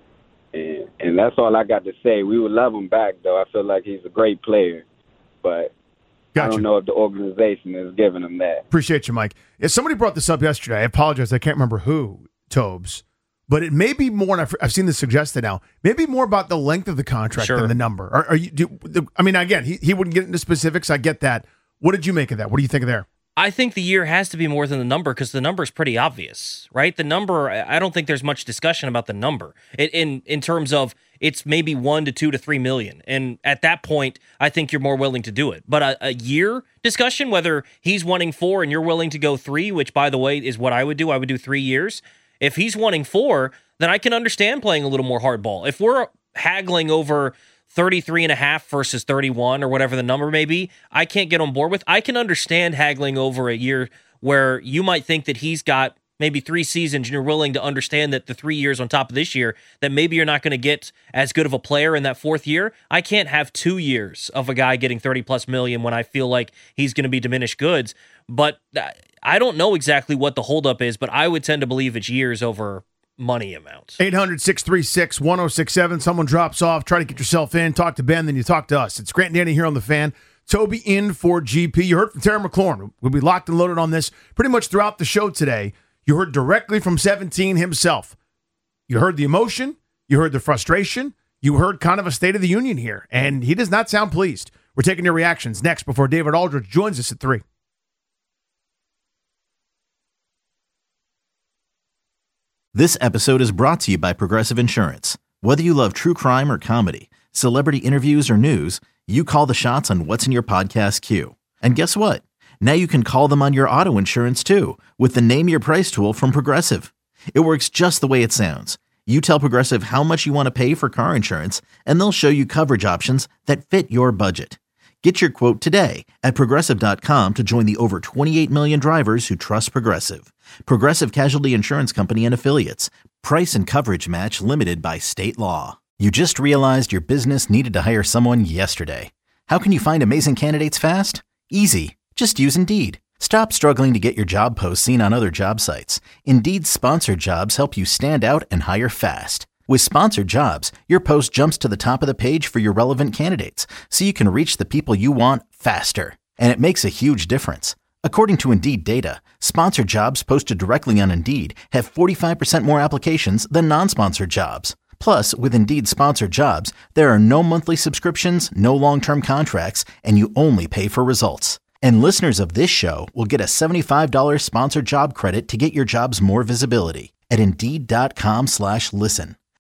And that's all I got to say. We would love him back, though. I feel like he's a great player, but I don't know if the organization is giving him that. Appreciate you, Mike. If somebody brought this up yesterday, I apologize. I can't remember who, Tobes. But it may be more, and I've seen this suggested now, maybe more about the length of the contract than the number. Again, he wouldn't get into specifics. I get that. What did you make of that? What do you think of there? I think the year has to be more than the number because the number is pretty obvious, right? The number, I don't think there's much discussion about the number in terms of it's maybe 1 to 2 to 3 million. And at that point, I think you're more willing to do it. But a year discussion, whether he's wanting 4 and you're willing to go 3, which by the way is what I would do. I would do 3 years. If he's wanting 4, then I can understand playing a little more hardball. If we're haggling over 33.5 versus 31 or whatever the number may be, I can't get on board with. I can understand haggling over a year where you might think that he's got maybe 3 seasons and you're willing to understand that the 3 years on top of this year, that maybe you're not going to get as good of a player in that 4th year. I can't have 2 years of a guy getting 30+ million when I feel like he's going to be diminished goods. But I don't know exactly what the holdup is, but I would tend to believe it's years over money amounts. 800-636-1067. Someone drops off. Try to get yourself in. Talk to Ben, then you talk to us. It's Grant and Danny here on The Fan. Toby in for GP. You heard from Terry McLaurin. We'll be locked and loaded on this pretty much throughout the show today. You heard directly from 17 himself. You heard the emotion. You heard the frustration. You heard kind of a State of the Union here, and he does not sound pleased. We're taking your reactions next before David Aldridge joins us at 3. This episode is brought to you by Progressive Insurance. Whether you love true crime or comedy, celebrity interviews or news, you call the shots on what's in your podcast queue. And guess what? Now you can call them on your auto insurance too with the Name Your Price tool from Progressive. It works just the way it sounds. You tell Progressive how much you want to pay for car insurance, and they'll show you coverage options that fit your budget. Get your quote today at Progressive.com to join the over 28 million drivers who trust Progressive. Progressive Casualty Insurance Company and Affiliates. Price and coverage match limited by state law. You just realized your business needed to hire someone yesterday. How can you find amazing candidates fast? Easy. Just use Indeed. Stop struggling to get your job posts seen on other job sites. Indeed's sponsored jobs help you stand out and hire fast. With sponsored jobs, your post jumps to the top of the page for your relevant candidates, so you can reach the people you want faster. And it makes a huge difference. According to Indeed data, sponsored jobs posted directly on Indeed have 45% more applications than non-sponsored jobs. Plus, with Indeed sponsored jobs, there are no monthly subscriptions, no long-term contracts, and you only pay for results. And listeners of this show will get a $75 sponsored job credit to get your jobs more visibility at Indeed.com/listen.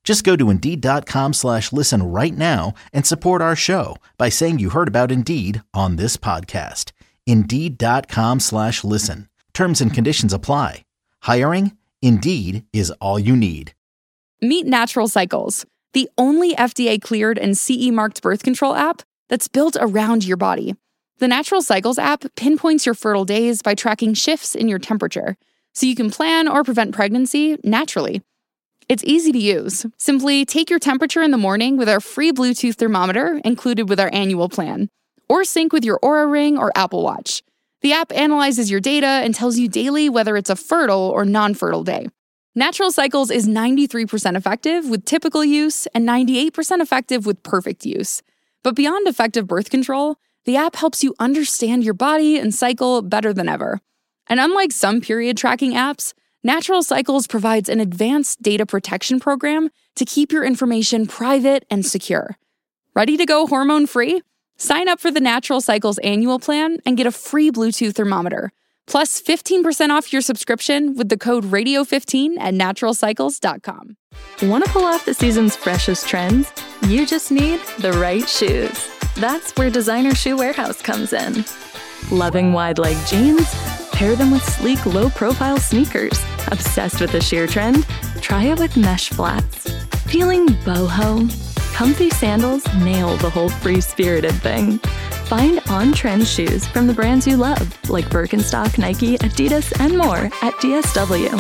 Just go to Indeed.com/listen right now and support our show by saying you heard about Indeed on this podcast. Indeed.com/listen. Terms and conditions apply. Hiring? Indeed is all you need. Meet Natural Cycles, the only FDA-cleared and CE-marked birth control app that's built around your body. The Natural Cycles app pinpoints your fertile days by tracking shifts in your temperature, so you can plan or prevent pregnancy naturally. It's easy to use. Simply take your temperature in the morning with our free Bluetooth thermometer included with our annual plan, or sync with your Oura Ring or Apple Watch. The app analyzes your data and tells you daily whether it's a fertile or non-fertile day. Natural Cycles is 93% effective with typical use and 98% effective with perfect use. But beyond effective birth control, the app helps you understand your body and cycle better than ever. And unlike some period tracking apps, Natural Cycles provides an advanced data protection program to keep your information private and secure. Ready to go hormone-free? Sign up for the Natural Cycles annual plan and get a free Bluetooth thermometer, plus 15% off your subscription with the code RADIO15 at naturalcycles.com. Want to pull off the season's freshest trends? You just need the right shoes. That's where Designer Shoe Warehouse comes in. Loving wide leg jeans? Pair them with sleek, low-profile sneakers. Obsessed with the sheer trend? Try it with mesh flats. Feeling boho? Comfy sandals nail the whole free-spirited thing. Find on-trend shoes from the brands you love, like Birkenstock, Nike, Adidas, and more at DSW.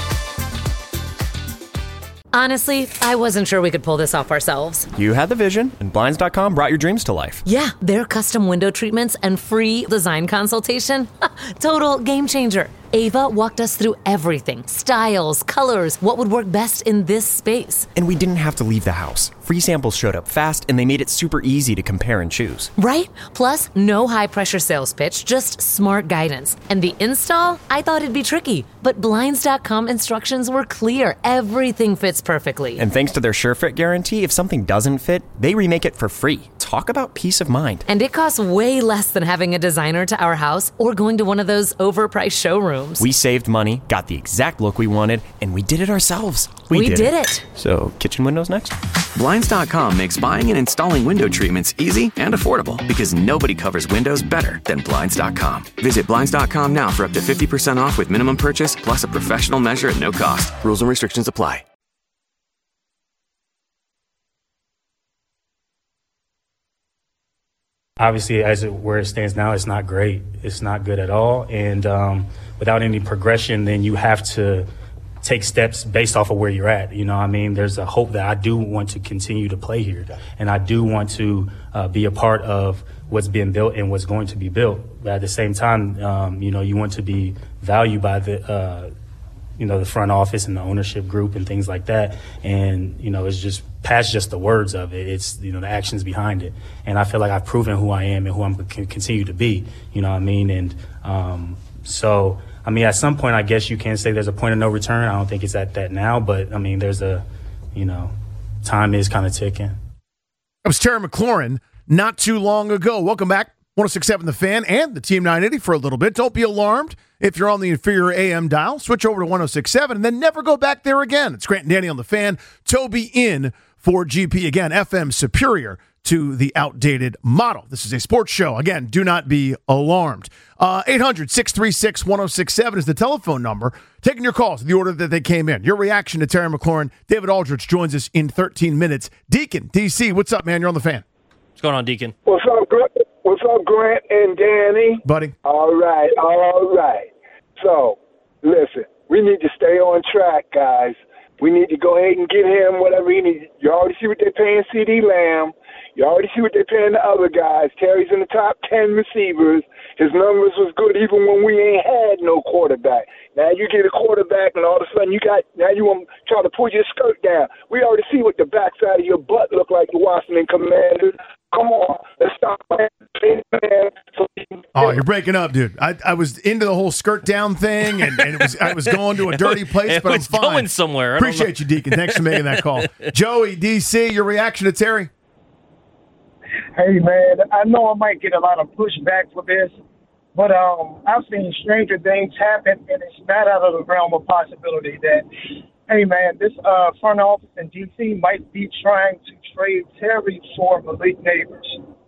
Honestly, I wasn't sure we could pull this off ourselves. You had the vision, and Blinds.com brought your dreams to life. Yeah, their custom window treatments and free design consultation. Total game changer. Ava walked us through everything. Styles, colors, what would work best in this space. And we didn't have to leave the house. Free samples showed up fast, and they made it super easy to compare and choose. Right? Plus, no high-pressure sales pitch, just smart guidance. And the install? I thought it'd be tricky, but Blinds.com instructions were clear. Everything fits perfectly. And thanks to their SureFit guarantee, if something doesn't fit, they remake it for free. Talk about peace of mind. And it costs way less than having a designer to our house or going to one of those overpriced showrooms. We saved money, got the exact look we wanted, and we did it ourselves. We did it. So, kitchen windows next? Blinds.com makes buying and installing window treatments easy and affordable because nobody covers windows better than Blinds.com. Visit Blinds.com now for up to 50% off with minimum purchase plus a professional measure at no cost. Rules and restrictions apply. Obviously, where it stands now, it's not great. It's not good at all. And without any progression, then you have to take steps based off of where you're at. You know what I mean? There's a hope that I do want to continue to play here. And I do want to be a part of what's being built and what's going to be built. But at the same time, you want to be valued by the front office and the ownership group and things like that. And, it's just past just the words of it. It's, the actions behind it. And I feel like I've proven who I am and who I'm going to continue to be, you know what I mean? And at some point, I guess you can say there's a point of no return. I don't think it's at that now, but there's time is kind of ticking. That was Terry McLaurin not too long ago. Welcome back. 106.7 The Fan and the Team 980 for a little bit. Don't be alarmed if you're on the inferior AM dial. Switch over to 106.7 and then never go back there again. It's Grant and Danny on The Fan. Toby in for GP. Again, FM superior to the outdated model. This is a sports show. Again, do not be alarmed. 800-636-1067 is the telephone number. Taking your calls in the order that they came in. Your reaction to Terry McLaurin. David Aldridge joins us in 13 minutes. Deacon, DC, what's up, man? You're on The Fan. What's going on, Deacon? What's up, Grant and Danny? Buddy. All right. So, listen, we need to stay on track, guys. We need to go ahead and get him whatever he needs. You already see what they're paying CeeDee Lamb. You already see what they're paying the other guys. Terry's in the top 10 receivers. His numbers was good even when we ain't had no quarterback. Now you get a quarterback and all of a sudden you want to try to pull your skirt down. We already see what the backside of your butt look like, the Washington Commanders. Come on, let's stop playing. Oh, you're breaking up, dude. I was into the whole skirt down thing, and I was going to a dirty place, but I'm fine. Going somewhere. Appreciate you, Deacon. Thanks for making that call. Joey, DC, your reaction to Terry? Hey, man, I know I might get a lot of pushback for this, but I've seen stranger things happen, and it's not out of the realm of possibility that Hey, man, this front office in D.C. might be trying to trade Terry for Malik Neighbors.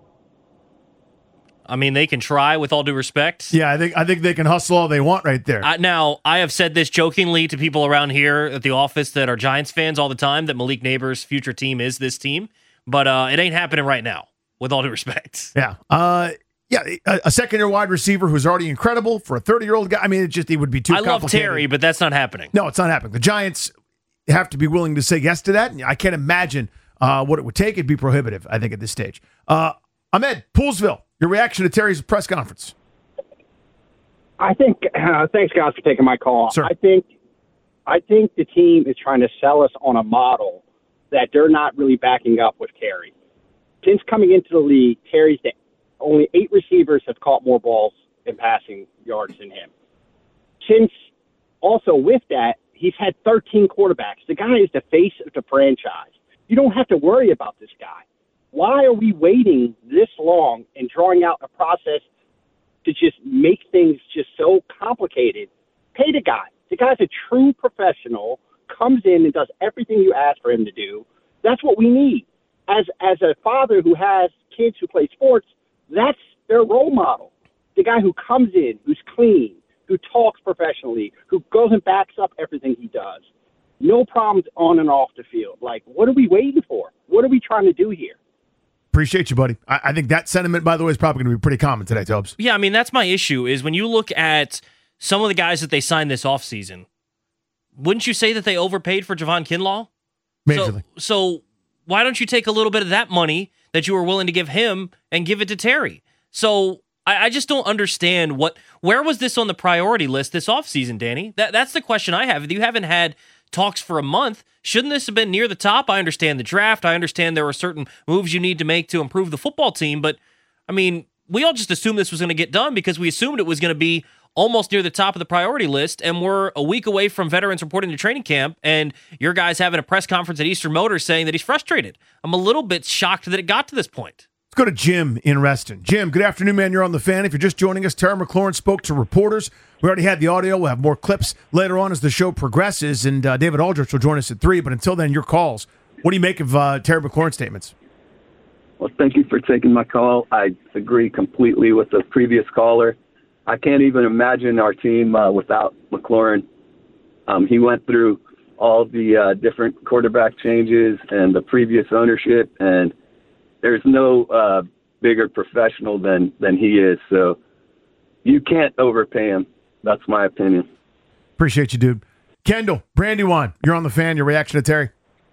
I mean, they can try, with all due respect. Yeah, I think they can hustle all they want right there. Now, I have said this jokingly to people around here at the office that are Giants fans all the time, that Malik Neighbors' future team is this team. But it ain't happening right now, with all due respect. Yeah. A second-year wide receiver who's already incredible for a 30-year-old guy. I mean, it would be too complicated. I love Terry, but that's not happening. No, it's not happening. The Giants have to be willing to say yes to that. And I can't imagine what it would take. It'd be prohibitive, I think, at this stage. Ahmed, Poolsville, your reaction to Terry's press conference. I think, thanks, guys, for taking my call. Sure. I think the team is trying to sell us on a model that they're not really backing up with Terry. Since coming into the league, Terry's only 8 receivers have caught more balls in passing yards than him. Since also with that, he's had 13 quarterbacks. The guy is the face of the franchise. You don't have to worry about this guy. Why are we waiting this long and drawing out a process to just make things just so complicated? Pay the guy. The guy's a true professional, comes in and does everything you ask for him to do. That's what we need. As a father who has kids who play sports, that's their role model. The guy who comes in, who's clean, who talks professionally, who goes and backs up everything he does. No problems on and off the field. Like, what are we waiting for? What are we trying to do here? Appreciate you, buddy. I think that sentiment, by the way, is probably going to be pretty common today, Tobes. Yeah, I mean, that's my issue, is when you look at some of the guys that they signed this offseason, wouldn't you say that they overpaid for Javon Kinlaw? Majorly. So why don't you take a little bit of that money that you were willing to give him and give it to Terry? So I just don't understand where was this on the priority list this offseason, Danny? That's the question I have. If you haven't had talks for a month, shouldn't this have been near the top? I understand the draft. I understand there are certain moves you need to make to improve the football team. But, I mean, we all just assumed this was going to get done because we assumed it was going to be almost near the top of the priority list, and we're a week away from veterans reporting to training camp, and your guy's having a press conference at Eastern Motors saying that he's frustrated. I'm a little bit shocked that it got to this point. Let's go to Jim in Reston. Jim, good afternoon, man. You're on The Fan. If you're just joining us, Terry McLaurin spoke to reporters. We already had the audio. We'll have more clips later on as the show progresses, and David Aldrich will join us at 3. But until then, your calls. What do you make of Terry McLaurin's statements? Well, thank you for taking my call. I agree completely with the previous caller. I can't even imagine our team without McLaurin. He went through all the different quarterback changes and the previous ownership, and there's no bigger professional than he is. So you can't overpay him. That's my opinion. Appreciate you, dude. Kendall, Brandywine, you're on The Fan. Your reaction to Terry?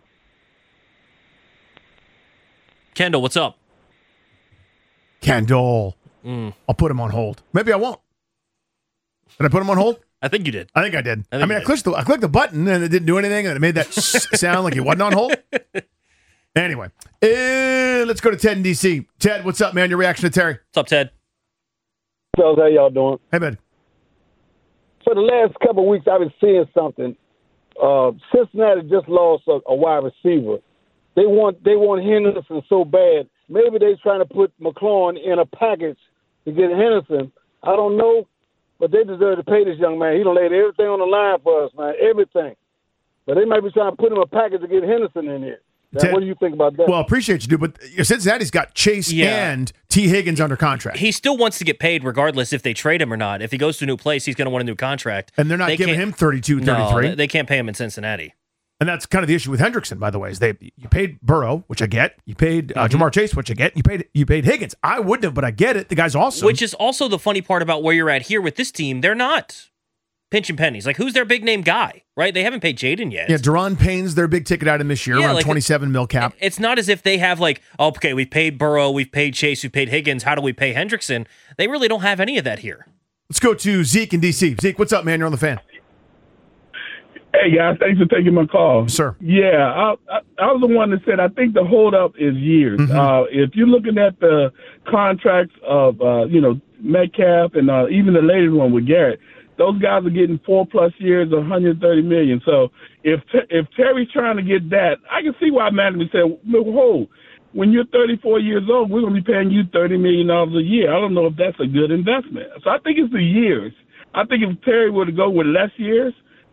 Kendall, what's up? Kendall. I'll put him on hold. Maybe I won't. Did I put him on hold? I think you did. I think I did. I clicked the button and it didn't do anything, and it made that sound like he wasn't on hold. Anyway, let's go to Ted in D.C. Ted, what's up, man? Your reaction to Terry? What's up, Ted? So how y'all doing? Hey, man. For the last couple of weeks, I've been seeing something. Cincinnati just lost a wide receiver. They want Henderson so bad. Maybe they're trying to put McLaurin in a package to get Henderson. I don't know, but they deserve to pay this young man. He done laid everything on the line for us, man, everything. But they might be trying to put him a package to get Henderson in here. Now, what do you think about that? Well, I appreciate you, dude, but Cincinnati's got Chase and T. Higgins under contract. He still wants to get paid regardless if they trade him or not. If he goes to a new place, he's going to want a new contract. And they're not giving him 32, 33. No, they can't pay him in Cincinnati. And that's kind of the issue with Hendrickson, by the way, is you paid Burrow, which I get. You paid Jamar Chase, which I get. You paid Higgins. I wouldn't have, but I get it. The guy's awesome. Which is also the funny part about where you're at here with this team. They're not pinching pennies. Like, who's their big name guy, right? They haven't paid Jaden yet. Yeah, Daron Payne's their big ticket item this year, around like 27 mil cap. It's not as if they have okay, we've paid Burrow, we've paid Chase, we've paid Higgins. How do we pay Hendrickson? They really don't have any of that here. Let's go to Zeke in D.C. Zeke, what's up, man? You're on The Fan. Hey, guys, thanks for taking my call. Sir. Yeah, I was the one that said I think the holdup is years. Mm-hmm. If you're looking at the contracts of, Metcalf and even the latest one with Garrett, those guys are getting 4+ years, $130 million. So if Terry's trying to get that, I can see why management said, whoa, when you're 34 years old, we're going to be paying you $30 million a year. I don't know if that's a good investment. So I think it's the years. I think if Terry were to go with less years,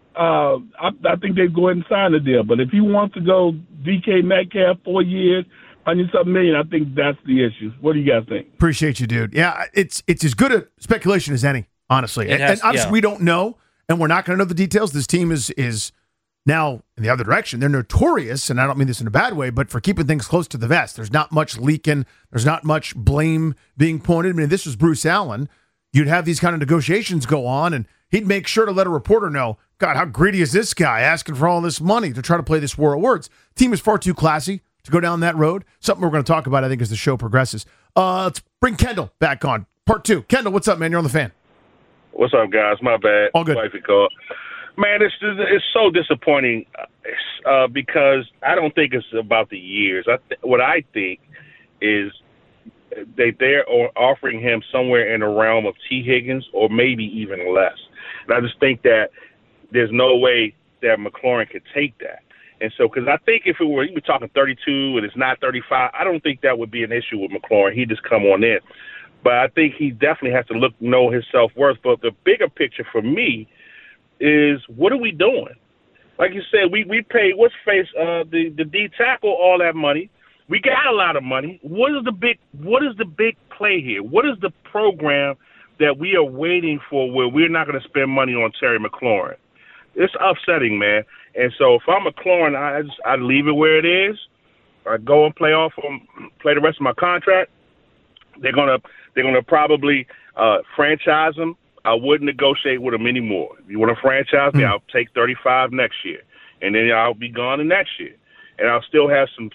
I think they'd go ahead and sign the deal. But if he wants to go DK Metcalf 4 years, $100-something million, I think that's the issue. What do you guys think? Appreciate you, dude. Yeah, it's as good a speculation as any, honestly. And obviously we don't know, and we're not going to know the details. This team is now in the other direction. They're notorious, and I don't mean this in a bad way, but for keeping things close to the vest. There's not much leaking. There's not much blame being pointed. I mean, if this was Bruce Allen, you'd have these kind of negotiations go on, and he'd make sure to let a reporter know, God, how greedy is this guy asking for all this money to try to play this war of words? Team is far too classy to go down that road. Something we're going to talk about, I think, as the show progresses. Let's bring Kendall back on. Part 2. Kendall, what's up, man? You're on the fan. What's up, guys? My bad. All good. Wifey called. Man, it's so disappointing because I don't think it's about the years. What I think is they're offering him somewhere in the realm of T. Higgins or maybe even less. And I just think that there's no way that McLaurin could take that. And so, because I think if you were talking 32 and it's not 35, I don't think that would be an issue with McLaurin. He'd just come on in. But I think he definitely has to know his self-worth. But the bigger picture for me is, what are we doing? Like you said, we paid the D tackle all that money. We got a lot of money. What is the big play here? What is the program that we are waiting for where we're not going to spend money on Terry McLaurin? It's upsetting, man. And so if I'm McLaurin, I leave it where it is. I go and play the rest of my contract. They're gonna probably franchise him. I wouldn't negotiate with him anymore. If you want to franchise me, I'll take 35 next year, and then I'll be gone the next year, and I'll still have some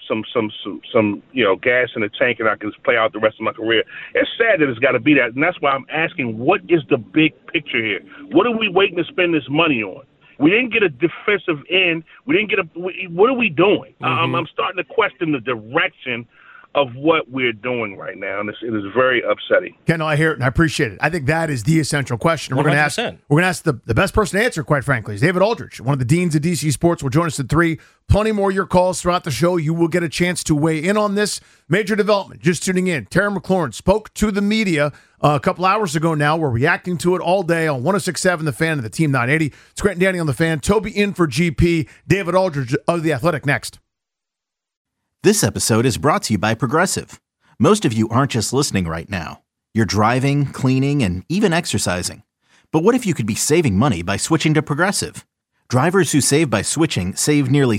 gas in the tank, and I can just play out the rest of my career. It's sad that it's got to be that, and that's why I'm asking, what is the big picture here? What are we waiting to spend this money on? We didn't get a defensive end. What are we doing? I'm starting to question the direction of what we're doing right now, and it is very upsetting. Kendall, I hear it, and I appreciate it. I think that is the essential question. We're going to ask the best person to answer, quite frankly, is David Aldridge, one of the deans of DC Sports, will join us at 3. Plenty more of your calls throughout the show. You will get a chance to weigh in on this major development. Just tuning in, Terry McLaurin spoke to the media a couple hours ago now. We're reacting to it all day on 106.7 The Fan and the Team 980. It's Grant and Danny on The Fan. Toby in for GP. David Aldridge of The Athletic next. This episode is brought to you by Progressive. Most of you aren't just listening right now. You're driving, cleaning, and even exercising. But what if you could be saving money by switching to Progressive? Drivers who save by switching save nearly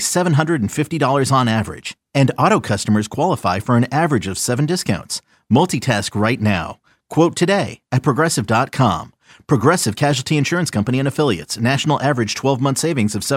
$750 on average. And auto customers qualify for an average of 7 discounts. Multitask right now. Quote today at Progressive.com. Progressive Casualty Insurance Company and Affiliates. National average 12-month savings of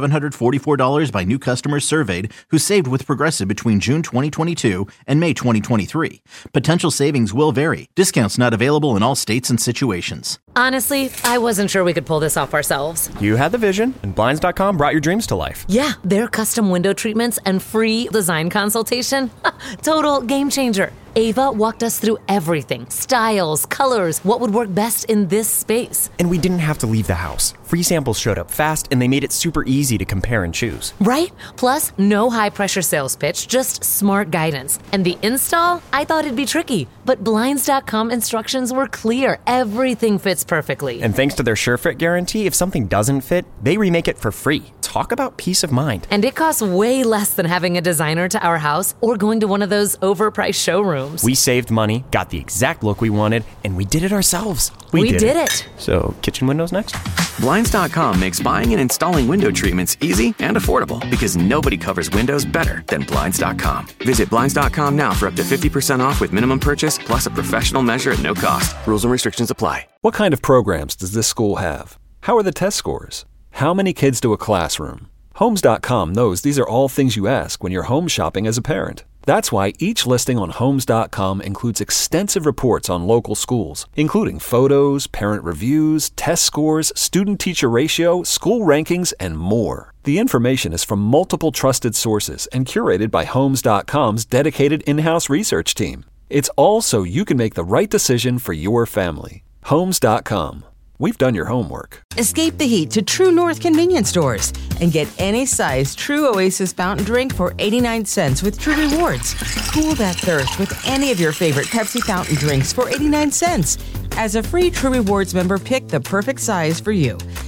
$744 by new customers surveyed who saved with Progressive between June 2022 and May 2023. Potential savings will vary. Discounts not available in all states and situations. Honestly, I wasn't sure we could pull this off ourselves. You had the vision, and Blinds.com brought your dreams to life. Yeah, their custom window treatments and free design consultation. Total game changer. Ava walked us through everything. Styles, colors, what would work best in this space. And we didn't have to leave the house. Free samples showed up fast, and they made it super easy to compare and choose. Right? Plus, no high-pressure sales pitch, just smart guidance. And the install? I thought it'd be tricky, but Blinds.com instructions were clear. Everything fits perfectly. And thanks to their SureFit guarantee, if something doesn't fit, they remake it for free. Talk about peace of mind. And it costs way less than having a designer to our house or going to one of those overpriced showrooms. We saved money, got the exact look we wanted, and we did it ourselves. We did it. So, kitchen windows next? Blinds.com makes buying and installing window treatments easy and affordable because nobody covers windows better than Blinds.com. Visit Blinds.com now for up to 50% off with minimum purchase plus a professional measure at no cost. Rules and restrictions apply. What kind of programs does this school have? How are the test scores? How many kids do a classroom? Homes.com knows these are all things you ask when you're home shopping as a parent. That's why each listing on Homes.com includes extensive reports on local schools, including photos, parent reviews, test scores, student-teacher ratio, school rankings, and more. The information is from multiple trusted sources and curated by Homes.com's dedicated in-house research team. It's all so you can make the right decision for your family. Homes.com. We've done your homework. Escape the heat to True North convenience stores and get any size True Oasis fountain drink for 89 cents with True Rewards. Cool that thirst with any of your favorite Pepsi fountain drinks for 89 cents. As a free True Rewards member, pick the perfect size for you.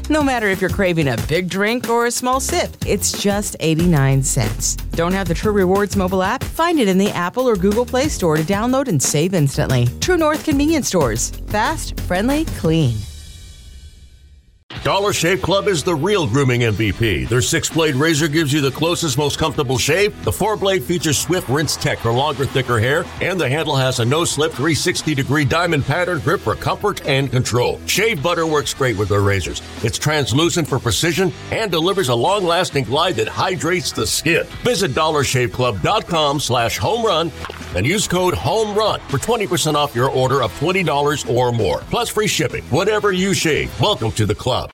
No matter if you're craving a big drink or a small sip, it's just 89 cents. Don't have the True Rewards mobile app? Find it in the Apple or Google Play Store to download and save instantly. True North Convenience Stores. Fast, friendly, clean. Dollar Shave Club is the real grooming MVP. Their 6-blade razor gives you the closest, most comfortable shave. The 4-blade features swift rinse tech for longer, thicker hair. And the handle has a no-slip 360-degree diamond pattern grip for comfort and control. Shave butter works great with their razors. It's translucent for precision and delivers a long-lasting glide that hydrates the skin. Visit DollarShaveClub.com/homerun and use code HOMERUN for 20% off your order of $20 or more. Plus free shipping. Whatever you shave, welcome to the club.